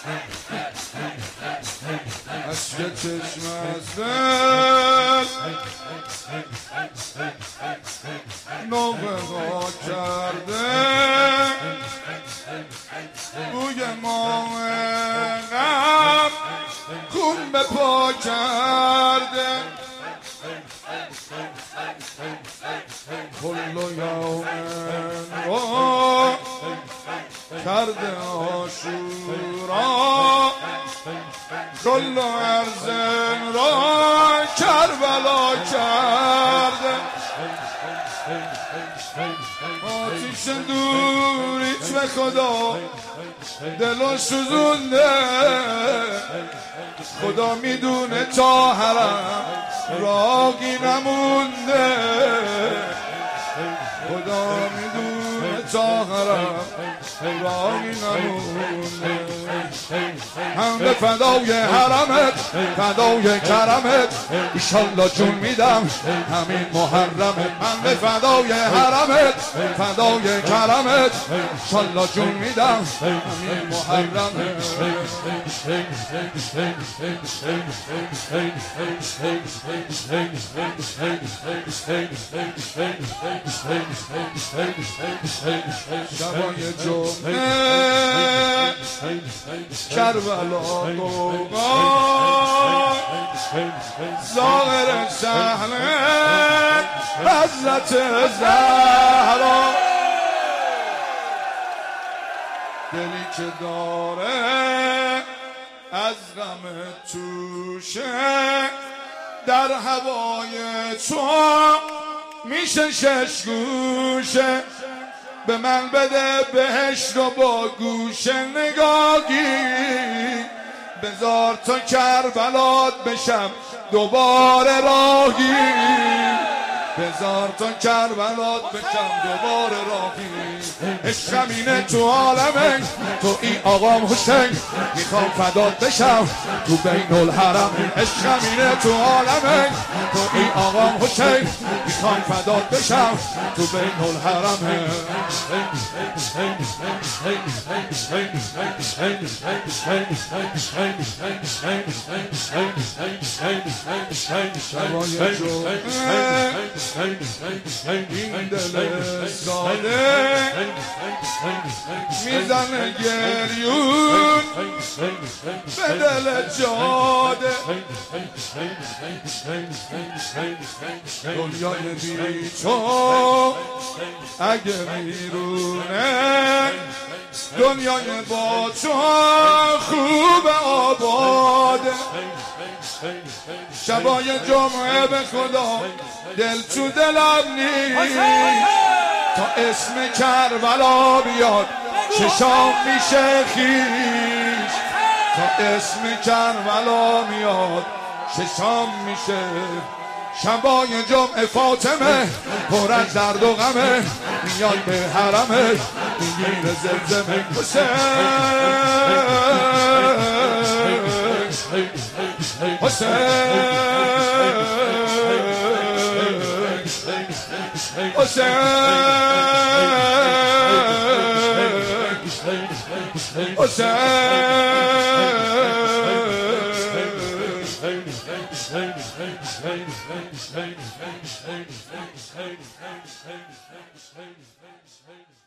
اشک چشم از نوبه ها کرده بوی ماه غم خون به پا کرده کل یوم رو کرده آشورا کل ارزن را کربلا کرده آتیش دوریت به خدا دلو سوزونده خدا میدونه تا حرم راهی نمونده خدا میدونه تا حرم راهی نمونده هم به فدای حرمت فدای کرمت ایشالله جون میدم همین محرمت من به فدای حرمت فدای کرمت ایشالله جون میدم همین محرمت شبای جمعه کربلا قوقا ظاهر صحنه حضرت زهرا دلی که داره از غم توشه در هوای تو میشه شش گوشه به من بده بهشت رو با گوش نگاهی بذار تا کربلات بشم دوباره راهی بذار تا کربلات بشم دوباره راهی عشقم اینه تو عالمه تو ای آقام حسین میخوام فدات بشم تو بین الحرم عشقم اینه تو عالمه تو ای آقام حسین میخوام فدات بشم تو بین الحرم شبای جمعه این دل ساده میزنه گریون به دل جاده دنیای بی تو اگه میرونه دنیای با تو خوب آباده شبای جمعه به خدا دل تو دلم نیست تا اسم کربلا بیاد چشام میشه خیش تا اسم کربلا میاد چشام میشه شبای جمعه فاطمه پر از درد و غمه میاد به حرمه میگیره زمزمه حسین حسین حسین حسین